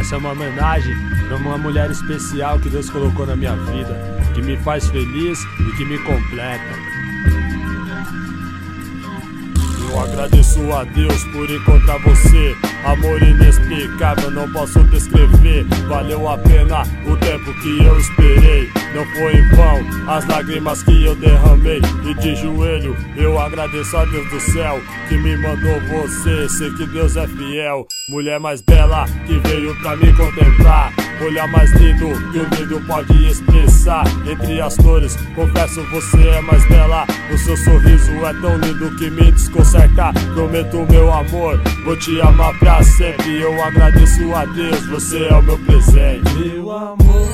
Essa é uma homenagem para uma mulher especial que Deus colocou na minha vida, que me faz feliz e que me completa. Eu agradeço a Deus por encontrar você, amor inexplicável, não posso descrever. Valeu a pena o tempo que eu esperei, não foi em vão as lágrimas que eu derramei. E de joelho eu agradeço a Deus do céu que me mandou você. Sei que Deus é fiel, mulher mais bela que veio pra me contemplar. Olhar mais lindo que o lindo pode expressar. Entre as flores, confesso, você é mais bela. O seu sorriso é tão lindo que me desconcerta. Prometo meu amor, vou te amar pra sempre. Eu agradeço a Deus, você é o meu presente. Meu amor,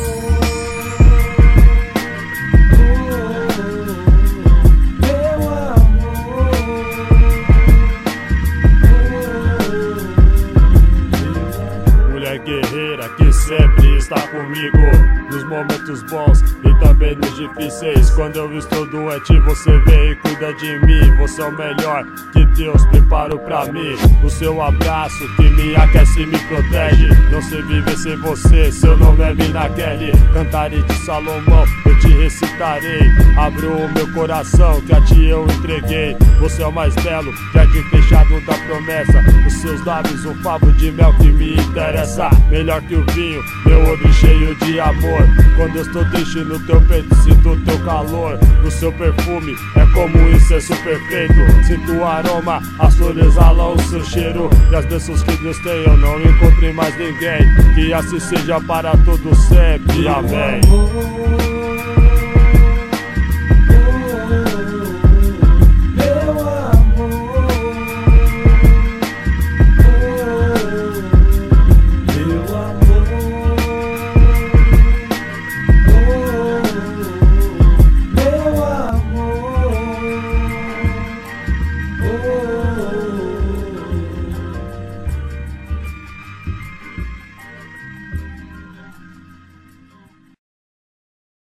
guerreira que sempre está comigo nos momentos bons e também nos difíceis. Quando eu estou doente, você vem e cuida de mim. Você é o melhor que Deus preparou pra mim. O seu abraço que me aquece e me protege. Não sei viver sem você, seu nome é Mina Kelly. Cantarei de Salomão, eu te recitarei. Abro o meu coração que a ti eu entreguei. Você é o mais belo, jardim fechado da promessa. Os seus lábios um favo de mel que me interessa. Melhor que o vinho, meu odre cheio de amor. Quando eu estou triste no teu peito, sinto o teu calor. O seu perfume é como um incenso perfeito. Sinto o aroma, as flores exalam o seu cheiro. E as bênçãos que Deus tem eu não encontrei mais ninguém. Que assim seja para todos sempre, amém.